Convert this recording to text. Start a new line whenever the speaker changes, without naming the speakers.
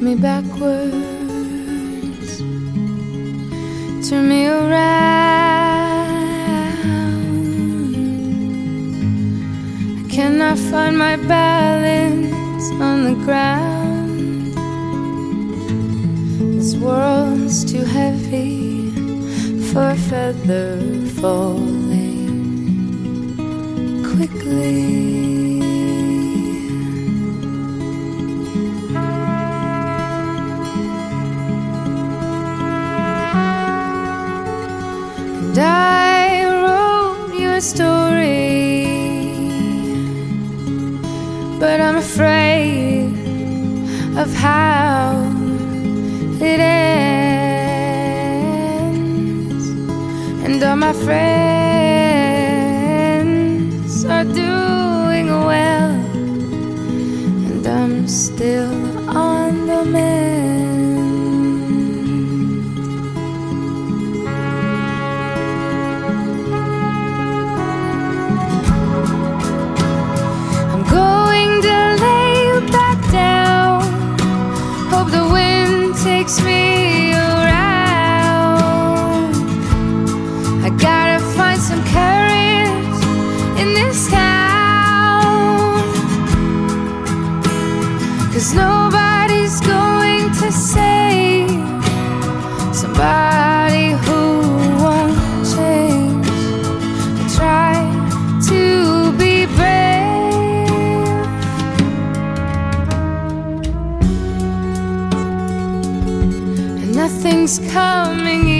me backwards, turn me around. I cannot find my balance on the ground. This world's too heavy for a feather falling quickly. And I wrote you a story, but I'm afraid of how it ends. And all my friends are doing well, and I'm still on the mend. Takes me around. I gotta find some courage in this town, 'cause nobody's going to save somebody who won't change. I try to be brave, nothing's coming